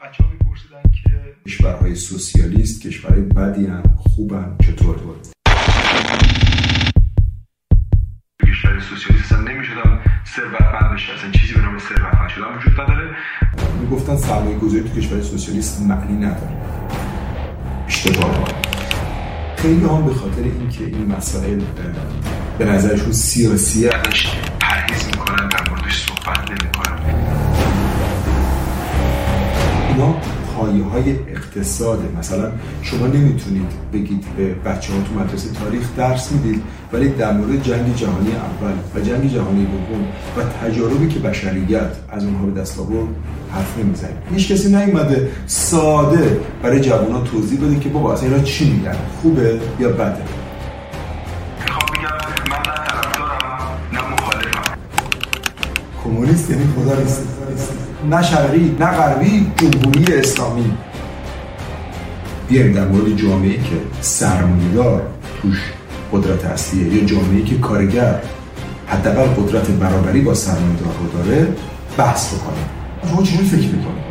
بچه‌ها می‌پرسیدن که کشورهای سوسیالیست کشورهای بدی ان، خوبن، چطور؟ کشور سوسیالیست اصلا نمی‌شدم ثروتمند بشه، اصلا چیزی به نام ثروتمند شدن وجود نداره. میگفتن سرمایه‌گذاری تو کشور سوسیالیست معنی نداره. اشتباهه. خیلی هم به خاطر اینکه این مسائل به نظرشون سیاسیه ازش پرهیز میکنن، در موردش صحبت نمیکنن. اینا پایه‌های اقتصاده. مثلا شما نمیتونید بگید به بچه‌ها تو مدرسه تاریخ درس میدید ولی در مورد جنگ جهانی اول و جنگ جهانی دوم و تجاربی که بشریت از اونها به دست آورد حرف نمیزنید. هیچ کسی نیومده ساده برای جوان‌ها توضیح بده که بابا اصلا اینا چی میگن، خوبه یا بده. میخوام بگم من نه طرفدارم نه مخالفم. کمونیست یعنی خدا نیست، نه شرقی نه غربی، جمهوری اسلامی. بیایم در مورد جامعه‌ای که سرمایه‌دار توش قدرت اصلیه یا جامعه‌ای که کارگر حداقل قدرت برابری با سرمایه‌دار رو داره بحث بکنیم. شما چجوری فکر می‌کنید؟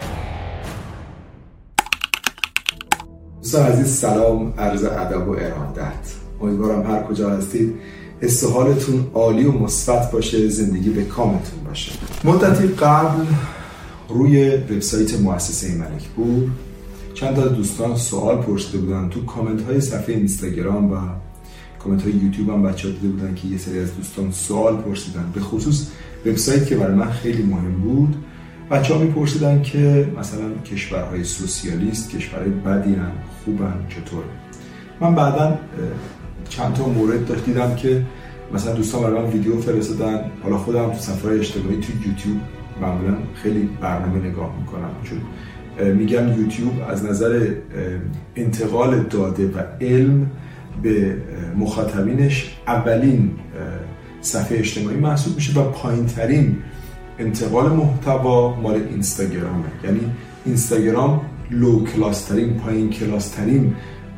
دوستان عزیز سلام، عرض ادب و ارادت. امیدوارم هر کجا هستید حس و حالتون عالی و مثبت باشه، زندگی به کامتون باشه. مدتی قبل روی وبسایت مؤسسه ملک‌پور چند تا دوستان سوال پرسیده بودن. تو کامنت های صفحه اینستاگرام و کامنت های یوتیوب هم بچه‌ها دیده بودن که یه سری از دوستان سوال پرسیدن به خصوص وبسایت که برای من خیلی مهم بود. بچه‌ها میپرسیدن که مثلا کشورهای سوسیالیست کشورهای بدی ان، خوبن، چطور؟ من بعداً چند تا مورد دیدم که مثلا دوستان برای من ویدیو فرستادن. حالا خودم تو صفحه اجتماعی تو یوتیوب معمولا خیلی برنامه نگاه میکنم، چون میگن یوتیوب از نظر انتقال داده و علم به مخاطبینش اولین صفحه اجتماعی محسوب میشه و پایین ترین انتقال محتوا مال اینستاگرامه. یعنی اینستاگرام لو کلاس ترین، پایین کلاس ترین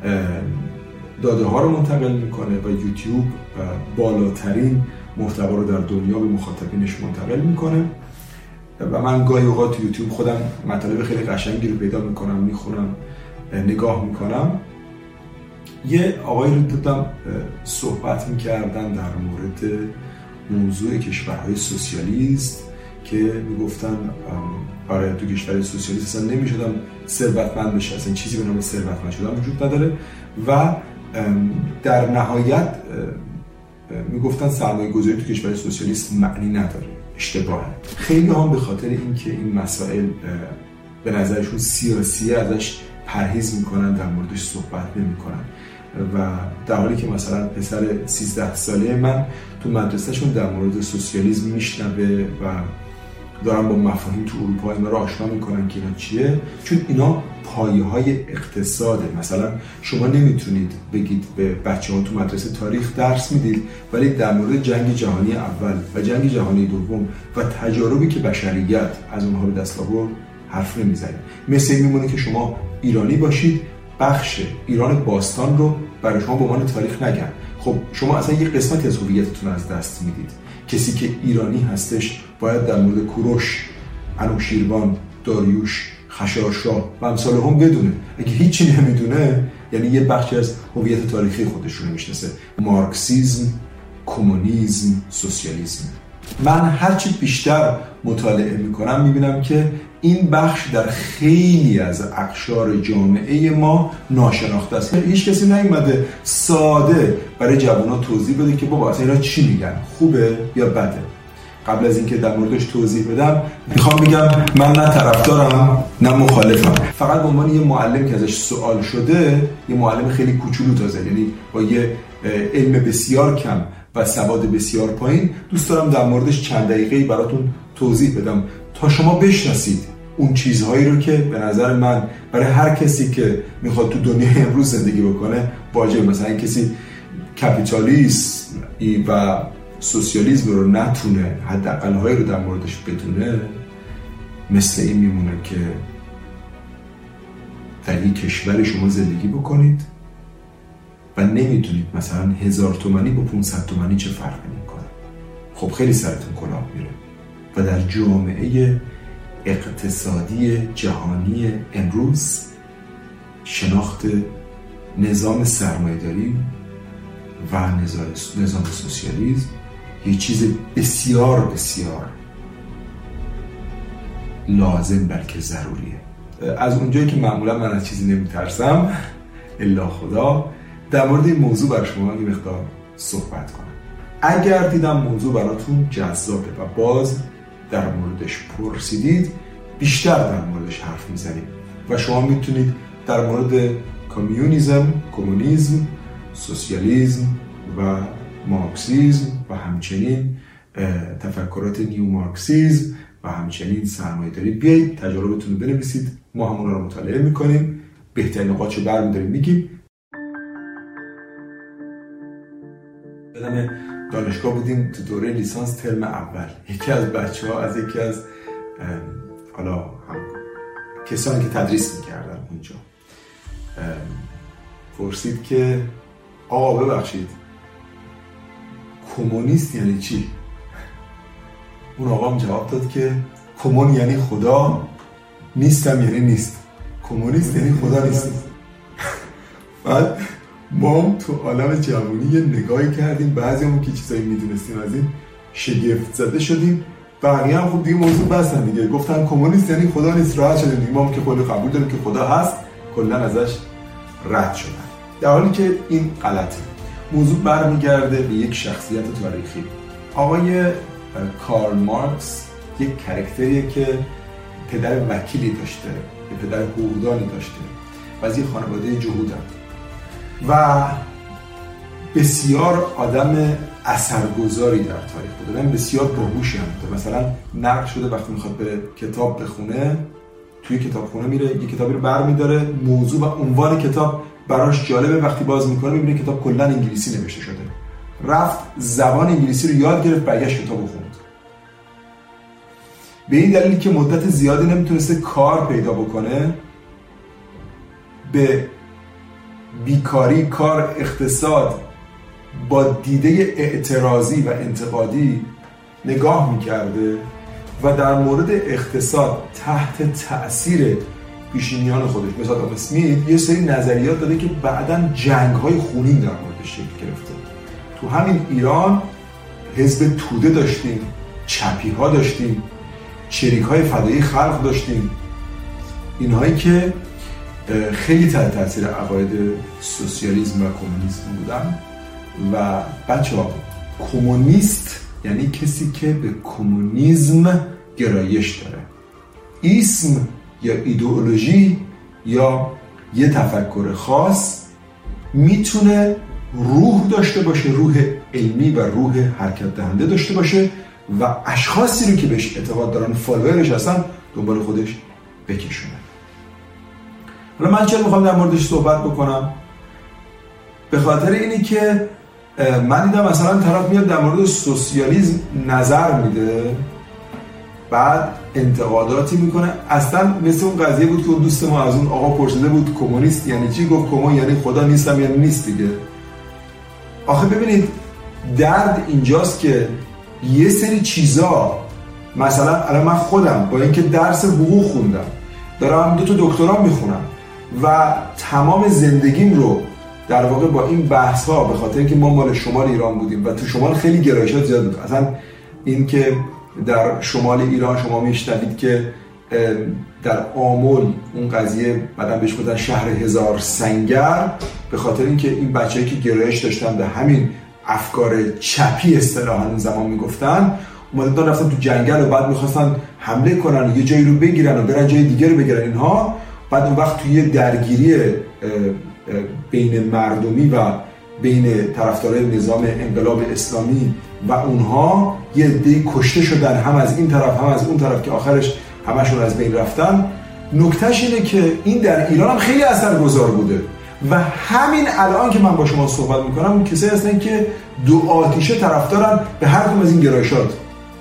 داده ها رو منتقل میکنه و یوتیوب بالاترین محتوا رو در دنیا به مخاطبینش منتقل میکنه. و من گاهی اوقات تو یوتیوب خودم مطالب خیلی قشنگی رو پیدا میکنم، میخونم، نگاه میکنم. یه آقایی رو دیدم صحبت میکردن در مورد موضوع کشورهای سوسیالیست که میگفتن آره تو کشور سوسیالیست اصلا نمیشدم ثروتمند بشه، اصلا چیزی به نام ثروتمند شدن وجود نداره. و در نهایت میگفتن سرمایه گذاری تو کشور سوسیالیست معنی نداره. اشتباهه. خیلی هم به خاطر اینکه این مسائل به نظرشون سیاسیه ازش پرهیز میکنن، در موردش صحبت نمیکنن. و در حالی که مثلا پسر 13 ساله من تو مدرسهشون در مورد سوسیالیسم میشنوه و دارن با مفاهیم تو اروپا اینا رو آشنا میکنن که اینا چیه، چون اینا پایه‌های اقتصاده. مثلا شما نمیتونید بگید به بچه‌ها تو مدرسه تاریخ درس میدید ولی در مورد جنگ جهانی اول و جنگ جهانی دوم و تجاربی که بشریت از اونها به دست آورد حرف نمیزنید. مثل این میمونه که شما ایرانی باشید، بخش ایران باستان رو برای شما به عنوان تاریخ نگن. خب شما اصلا یه قسمتی از هویتتون از دست میدید. کسی که ایرانی هستش باید در مورد کوروش، انوشیروان، داریوش، خشایارشا و امثال هم بدونه. اگه هیچی نمیدونه یعنی یه بخشی از هویت تاریخی خودش رو نمیشناسه. مارکسیسم، کمونیسم، سوسیالیسم. من هرچی بیشتر مطالعه میکنم میبینم که این بخش در خیلی از اقشار جامعه ما ناشناخته است. هیچ کسی نیومده ساده برای جوان‌ها توضیح بده که بابا اصلا اینا چی میگن، خوبه یا بده. قبل از اینکه در موردش توضیح بدم میخوام بگم من نه طرفدارم نه مخالفم. فقط به عنوان یه معلم که ازش سوال شده، یه معلم خیلی کوچولو تازه، یعنی با یه علم بسیار کم و سواد بسیار پایین، دوست دارم در موردش چند دقیقه‌ای براتون توضیح بدم تا شما بشناسید اون چیزهایی رو که به نظر من برای هر کسی که میخواد تو دنیای امروز زندگی بکنه واجبه. مثلا کسی کپیتالیسم و سوسیالیسم رو نتونه حداقل‌هایی رو در موردش بدونه، مثل این میمونه که در یک کشور شما زندگی بکنید و نمیتونید مثلا 1000 تومانی با 500 تومانی چه فرقی میکنه. خب خیلی سرتون کلاه میره. و در جامعه اقتصادی جهانی امروز، شناخت نظام سرمایه‌داری و نظام سوسیالیسم یه چیز بسیار بسیار لازم بلکه ضروریه. از اونجایی که معمولا من از چیزی نمیترسم الا خدا، در مورد این موضوع برای شما یه مقدار صحبت کنم. اگر دیدم موضوع براتون جذابه و باز در موردش پرسیدید، بیشتر در موردش حرف میزنیم و شما میتونید در مورد کمونیسم، سوسیالیسم و مارکسیسم و همچنین تفکرات نیو مارکسیسم و همچنین سرمایه‌داری بیایید تجاربتون رو بنویسید، ما همون رو مطالعه میکنیم، بهترین نقاط رو برمی‌داریم میگیم. یادم دانشگاه بودیم تو دوره لیسانس ترم اول، یکی از بچه‌ها از یکی از حالا هم کسانی که تدریس میکردن اونجا پرسید که آقا ببخشید کمونیست یعنی چی؟ اون آقا جواب داد که کمون یعنی خدا، نیستم یعنی نیست، کمونیست یعنی خدا نیست. بعد ما تو عالم جوانی یه نگاهی کردیم، بعضیمون که چیزایی میدونستیم از این شگفت زده شدیم، بقیه هم خب دیگه موضوع بستن دیگه، گفتن کمونیست یعنی خدا نیست، راحت شدیم دیگه. ما که کلی قبول داریم که خدا هست، کلا ازش رد شدن، در حالی که این غلطه. موضوع برمیگرده به یک شخصیت تاریخی. آقای کارل مارکس یک کاراکتریه که پدر وکیلی داشته، یه پدر حقوقدانی داشته و از یک خانواده جهودن و بسیار آدم اثرگذاری در تاریخ بوده، آدم بسیار باهوشی هم بوده. مثلا نقل شده وقتی میخواد بره کتاب بخونه، توی کتابخونه میره یه کتابی رو برمی‌داره، موضوع و عنوان کتاب براش جالبه، وقتی باز میکنه میبینه کتاب کلا انگلیسی نوشته شده، رفت زبان انگلیسی رو یاد گرفت، برگشت کتابو خوند. به این دلیل که مدت زیادی نمیتونسته کار پیدا بکنه، به بیکاری، کار، اقتصاد با دیده اعتراضی و انتقادی نگاه میکرده و در مورد اقتصاد تحت تأثیر پیشینیان خودش مثل آدم اسمیت یه سری نظریات داده که بعداً جنگ‌های خونین در موردش شکل گرفته. تو همین ایران حزب توده داشتیم، چپی‌ها داشتیم، چریک‌های فدایی خلق داشتیم، اینهایی که خیلی تحت تاثیر عقاید سوسیالیسم و کمونیسم بودن. و بچه‌ها، کمونیست یعنی کسی که به کمونیسم گرایش داره. اسم یا ایدئولوژی یا یه تفکر خاص میتونه روح داشته باشه، روح علمی و روح حرکت دهنده داشته باشه و اشخاصی رو که بهش اعتقاد دارن، فالوورش هستن، دنبال خودش بکشونه. حالا من چرا میخوام در موردش صحبت بکنم؟ به خاطر اینی که من دیدم مثلا طرف میاد در مورد سوسیالیسم نظر میده، بعد انتقاداتی میکنه، اصلا مثل اون قضیه بود که اون دوست ما از اون آقا پرسیده بود کمونیست یعنی چی، گفت کمون یعنی خدا، نیستم یعنی نیست دیگه. آخه ببینید درد اینجاست که یه سری چیزا، مثلا الان من خودم با اینکه درس حقوق خوندم، دارم 2 تا دکترا میخونم و تمام زندگیم رو در واقع با این بحث ها، به خاطر اینکه ما مال شمال ایران بودیم و تو شمال خیلی گرایشات زیاد بود، اصلا این که در شمال ایران شما میشنوید که در آمل اون قضیه بعدن بهش گفتن شهر هزار سنگر، به خاطر اینکه این بچه‌ای که گرایش داشتن به همین افکار چپی اصطلاحاً اون زمان میگفتن، اومدن رفتن تو جنگل و بعد میخواستن حمله کنن و یه جایی رو بگیرن و برن جای دیگه رو بگیرن اینها. بعد اون وقت توی درگیری بین مردمی و بین طرفدارای نظام انقلاب اسلامی و اونها یه عده‌ای کشته شدن، هم از این طرف هم از اون طرف، که آخرش همشون از بین رفتن. نکتهش اینه که این در ایران هم خیلی اثرگذار بوده و همین الان که من با شما صحبت میکنم اون کسایی هستن که دو آتیشه طرفدارن به هر کدوم از این گرایشات.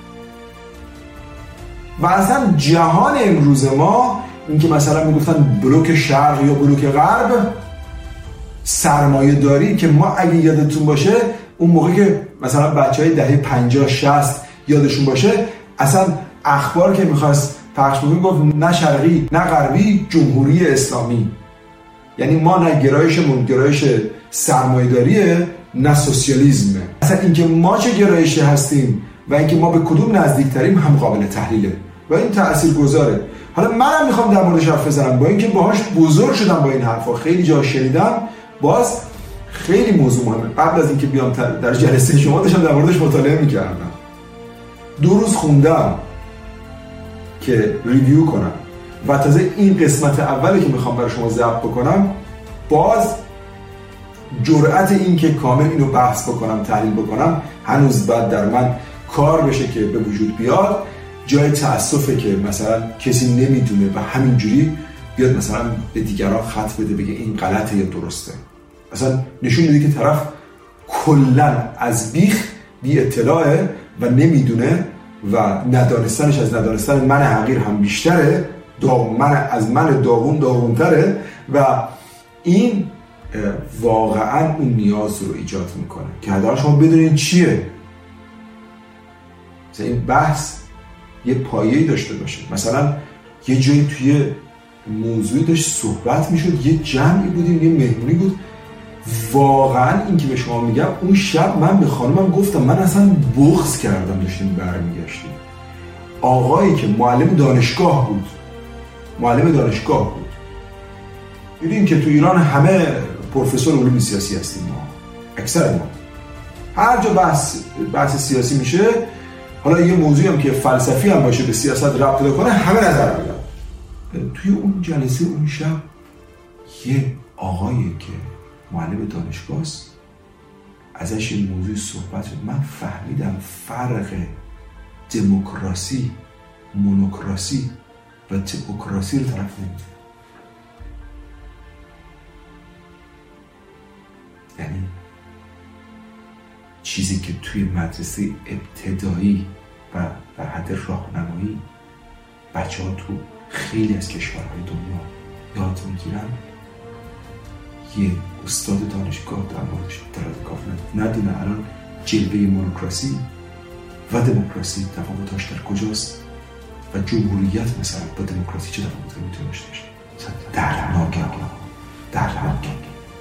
و اصلا جهان امروز ما، این که مثلا میگفتن بلوک شرق یا بلوک غرب، سرمایه داری که ما اگه یادتون باشه اون موقع که مثلا بچهای دهه 50 60 یادشون باشه، اصلا اخبار که میخواست پخش می‌کنیم گفت نه شرقی نه غربی، جمهوری اسلامی. یعنی ما نه گرایشمون گرایش سرمایه‌داریه نه سوسیالیسمه. اصلا اینکه ما چه گرایشی هستیم و اینکه ما به کدوم نزدیکتریم هم قابل تحلیله و این تاثیرگذاره. حالا منم میخوام در موردش حرف بزنم، با اینکه باهاش بزرگ شدم، با این حرفا خیلی جا شنیدم، باز خیلی موضوع مهمه. قبل از اینکه بیام در جلسه شما داشتم در موردش مطالعه میکردم، 2 روز خوندم که ریویو کنم و تازه این قسمت اولی که میخوام برای شما ضبط بکنم، باز جرأت این که کامل اینو بحث بکنم، تحلیل بکنم، هنوز بعد در من کار بشه که به وجود بیاد. جای تأسفه که مثلا کسی نمیدونه و همینجوری بیاد مثلا به دیگران خط بده بگه این غلطه یا درسته. اصلا نشون میده که طرف کلا از بیخ بی اطلاعه و نمیدونه و ندانستنش از ندانستن من حقیر هم بیشتره، از من داغونتره و این واقعا اون نیاز رو ایجاد میکنه که حداقل شما بدونین چیه. مثلا این بحث یه پایه‌ای داشته باشه. مثلا یه جایی توی موضوعی داشت صحبت میشد، یه جمعی بودیم، یه مهمونی بود، واقعا این که به شما میگم اون شب من به خانمم گفتم من اصلا بغض کردم داشتیم برمیگشتیم. آقایی که معلم دانشگاه بود دیدیم که تو ایران همه پروفسور علوم سیاسی هستیم، ما اکثر ما هر جا بحث سیاسی میشه، حالا یه موضوعی هم که فلسفی هم باشه به سیاست ربط پیدا کنه، همه نظر میدن. توی اون جلسه اون شب یه آقایی که معلم دانشگاه است ازش این موضوع صحبت شد، من فهمیدم فرق دموکراسی، مونوکراسی و تئوکراسی رو طرف نمیدونه. یعنی چیزی که توی مدرسه ابتدایی و در حد راهنمایی بچه ها تو خیلی از کشورهای دنیا یاد میگیرن، یه استاد دانشگاه در موردش اطلاعات کافی ندونه الان جلوه مونوکراسی و دموکراسی تفاوتاش در کجاست و جمهوریت مثلا با دموکراسی چه تفاوتی میتونه داشته باشه. درناکه.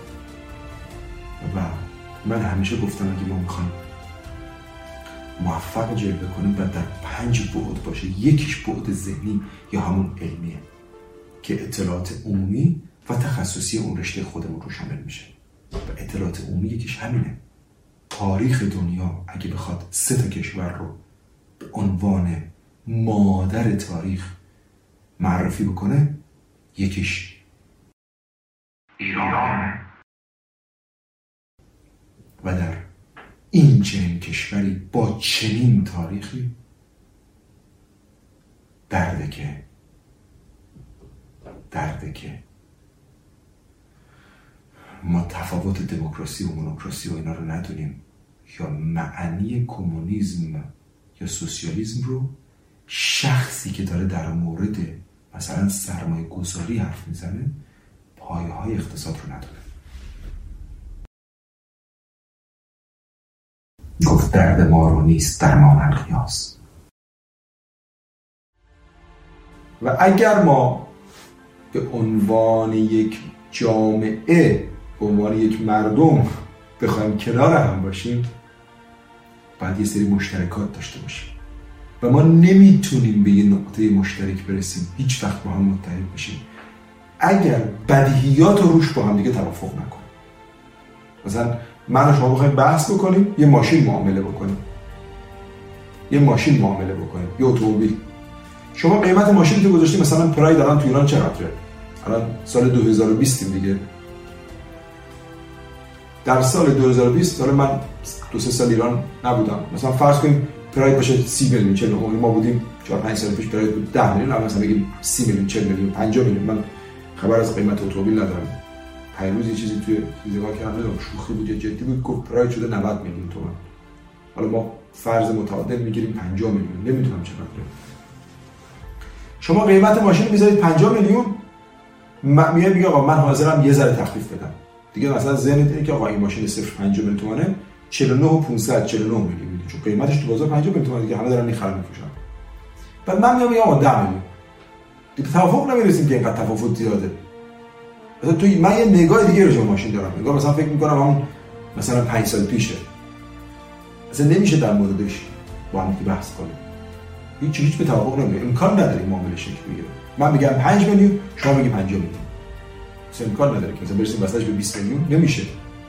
و من همیشه گفتم اگه ما میخوایم موفق جلوه کنیم باید در 5 بعد باشه. یکیش بعد ذهنی یا همون علمیه که اطلاعات عمومی و تخصصی اون رشته خودمون رو شامل میشه و اطلاعات عمومی یکیش همینه. تاریخ دنیا اگه بخواد 3 کشور رو به عنوان مادر تاریخ معرفی بکنه، یکیش ایرانه و در این چنین کشوری با چنین تاریخی درده که ما تفاوت دموکراسی و مونوکراسی و اینا رو ندونیم یا معنی کمونیسم یا سوسیالیسم رو شخصی که داره در مورد مثلا سرمایه گذاری حرف میزنه پایه های اقتصاد رو ندونه. گفت درد ما رو نیست درمان القیاس. و اگر ما به عنوان یک جامعه، به عنوان یک مردم بخوایم کنار هم باشیم، باید یه سری مشترکات داشته باشیم و ما نمیتونیم به یه نقطه مشترک برسیم، هیچ وقت با هم متحد بشیم اگر بدیهیات رو روش با هم دیگه توافق نکنیم. مثلا من و شما بخوایم بحث بکنیم یه ماشین معامله بکنیم، یه اتومبیل. شما قیمت ماشین که گذاشتیم مثلا پراید الان تو ایران چقدره؟ الان سال 2020 دیگه. در سال 2020 حالا من 2-3 سال ایران نبودم، مثلا فرض کنیم پراید باشه 30 میلیون، 40 میلیون. ما بودیم 4-5 سال پیش پراید بود 10 میلیون، الان مثلا بگیم 30 میلیون، 40 میلیون، 50 میلیون. من خبر از قیمت اتومبیل ندارم. پیروز یه چیزی توی نگاه کردم، شوخی بود یا جدی بود، گفت پراید شده 90 میلیون تومان. حالا ما فرض متعادل میگیریم 50 میلیون، نمیدونم چقدره. شما قیمت ماشین میذارید 50 میلیون، میگه آقا من حاضرم یه ذره تخفیف بدم. دیگه مثلا ذهنت اینه که آقا این ماشین صفر 50 میلیون تومانه، 49,549 میلیون میده، چون قیمتش تو بازار 50 میلیون تومان دیگه، همه دارن میخرن میفروشن. بعد من میگم آقا 10 میلیون. که به توافق نمیرسیم که اینقدر تفاوت زیاده. مثلا من یه نگاه دیگه راجع به ماشین دارم، نگاه مثلا فکر میکنم همون مثلا 5 سال پیشه، مثلا نمیشه در موردش با هم بحث کنیم، هیچ به توافق نمیره، امکان نداره این معامله شکل بگیره. من میگم 5 میلیون، شما میگی 50 میلیون، مثلا امکان نداره که مثلا برسیم وسطش به 20 میلیون، نمیشه.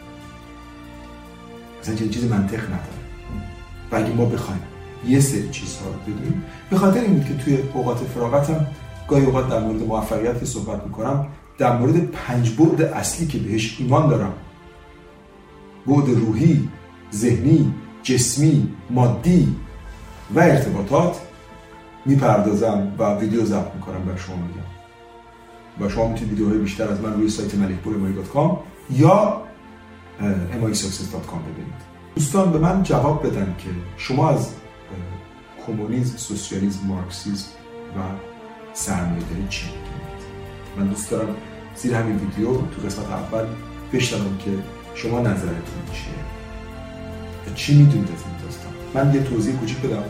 مثلا چیزی منطق نداره. و اگه ما بخوایم یه سری چیزها رو بدونیم، به خاطر این بود که توی اوقات فراغتم گاهی اوقات در مورد موفقیت که صحبت میکنم، در مورد 5 بعد اصلی که بهش ایمان دارم، بعد روحی، ذهنی، جسمی، مادی و ارتباطات، میپردازم و ویدیو ضبط میکنم برای شما میگم. و شما میتونید ویدیوهای بیشتر از من روی سایت malikpur.com یا moisuccess.com ببینید. دوستان به من جواب بدن که شما از کمونیسم، سوسیالیسم، مارکسیسم و سرمایه‌داری چی می‌دونید؟ من دوست دارم زیر همین ویدیو تو قسمت اول بشنوم که شما نظرتون چیه و چی میدونید از این داستان. من یه توضیح کوچیک بدم.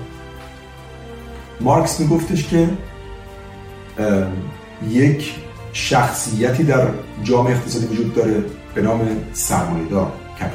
مارکس میگفتش که یک شخصیتی در جامعه اقتصادی وجود داره به نام سرمایه‌دار،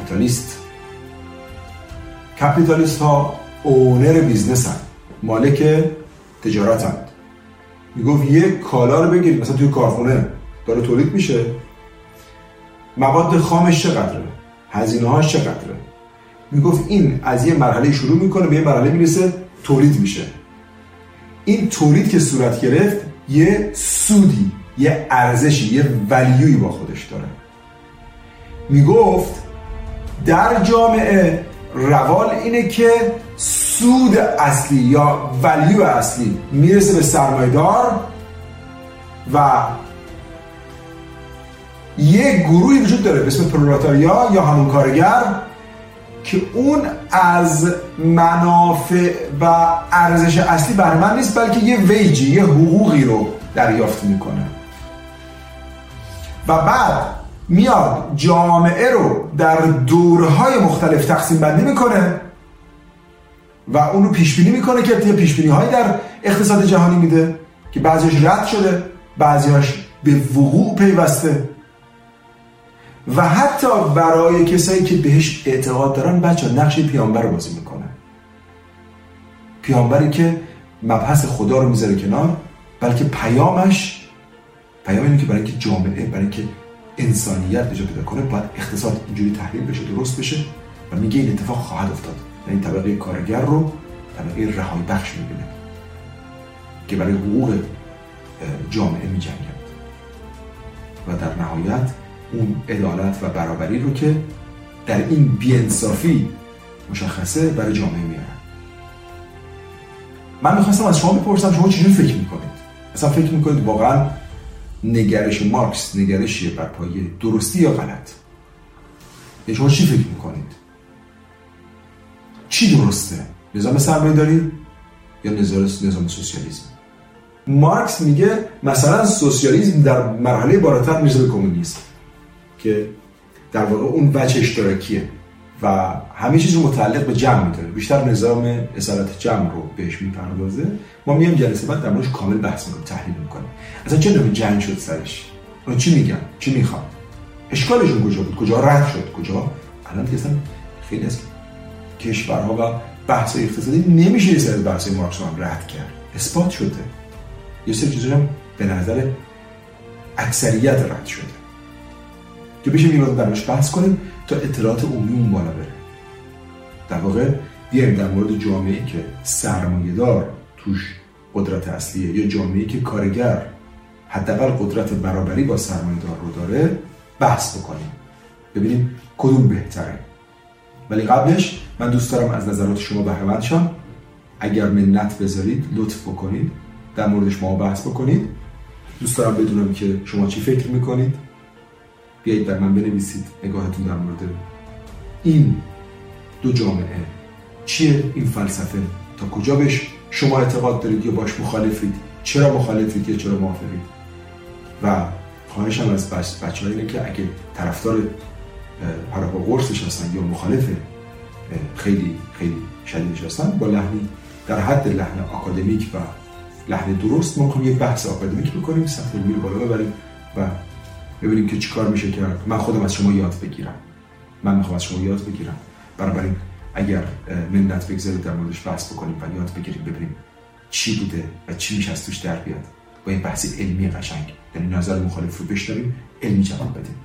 کپیتالیست ها اونر بیزنس هستند، مالک تجارت هستند. میگفت یک کالا رو بگیرید، مثلا توی کارخونه داره تولید میشه، مواد خامش چقدره، هزینه هاش چقدره، میگفت این از یه مرحله شروع میکنه به یه مرحله میرسه تولید میشه. این تولید که صورت گرفت یه سودی، یه ارزشی، یه ولیوی با خودش داره. میگفت در جامعه روال اینه که سود اصلی یا ولیو اصلی میرسه به سرمایه‌دار و یک گروهی وجود داره به اسم پرولتاریا یا همون کارگر که اون از منافع و ارزش اصلی بهره مند نیست، بلکه یه ویجی، یه حقوقی رو دریافت میکنه و بعد میاد جامعه رو در دورهای مختلف تقسیم بندی میکنه و اون رو پیش بینی میکنه که یه پیش بینی هایی در اقتصاد جهانی میده که بعضیش رد شده، بعضیش به وقوع پیوسته و حتی برای کسایی که بهش اعتقاد دارن بچه نقش پیامبر رو بازی میکنه. پیامبری که مبحث خدا رو میذاره کنار، بلکه پیامش اینه که برای اینکه جامعه، برای اینکه انسانیت نجات پیدا کنه باید اقتصاد اینجوری تحلیل بشه، درست بشه و میگه این اتفاق خواهد افتاد. یعنی طبقه کارگر رو طبقه رهایی بخش میبینه که برای حقوق جامعه میجنگند و در نهایت اون عدالت و برابری رو که در این بی‌انصافی مشخصه برای جامعه میارن. من میخواستم از شما بپرسم شما چجوری فکر میکنید؟ اصلا فکر میکنید واقعا نگرش مارکس نگرشیه بر پایه درستی یا غلط؟ یا شما چی فکر میکنید؟ چی درسته؟ نظام سرمایه‌داری یا نظام سوسیالیسم؟ مارکس میگه مثلا سوسیالیسم در مرحله بالاتر میرسه به کمونیسم که در واقع اون وجه اشتراکیه و همه چیز رو متعلق به جمع میداره، بیشتر نظام اصالت جمع رو بهش میپردازه. ما میایم جلسه بعد در موردش کامل بحث میکنیم، تحلیل میکنیم اصلا چه نوع جنگ شد سرش، اونا چی میگن، چی میخوان، اشکالشون کجا بود، کجا رد شد، کجا الان که اصلا خیلی از کشورها و بحث اقتصادی نمیشه یه سری بحث مارکس رو هم رد کرد، اثبات شده. یه سری چیزا هم به نظر اکثریت رد شده که بشه میاد درش بحث کنیم تا اطلاعات عمومی بالا بره. در واقع بیایم در مورد جامعه‌ای که سرمایه‌دار توش قدرت اصلیه یا جامعه‌ای که کارگر حداقل قدرت برابری با سرمایه‌دار رو داره بحث بکنیم، ببینیم کدوم بهتره. ولی قبلش من دوست دارم از نظرات شما بهره مند شم. اگر منت بذارید لطف بکنید در موردش ما بحث بکنید. دوست دارم بدونم که شما چی فکر میکنید. بیایید در من بنویسید نگاهتون در مورد این دو جامعه چیه، این فلسفه تا کجا بهش شما اعتقاد دارید یا باش مخالفید، چرا مخالفید یا چرا موافقید. و خواهشم از بچه‌ها اینه که اگه طرفدار پراپا قرصش هستن یا مخالف خیلی خیلی شدیدش هستن با لحنی در حد لحن آکادمیک و لحن درست ما میخوایم یه بحث آکادمیک بکنیم، سطح علمی رو بالا ببریم و ببینیم که چیکار میشه کرد. من خودم از شما یاد بگیرم، من میخوام از شما یاد بگیرم. بنابراین اگر منت بگذارید در موردش بحث بکنیم و یاد بگیریم، ببینیم چی بوده و چی میشه از توش در بیاد، با این بحث علمی قشنگ، یعنی نظر مخالف رو بشنویم، علمی جواب بدیم.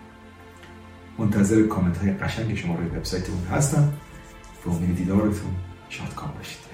منتظر کامنت های قشنگ شما روی وبسایتمون هستم. به امید دیدارتون، شادکام باشید.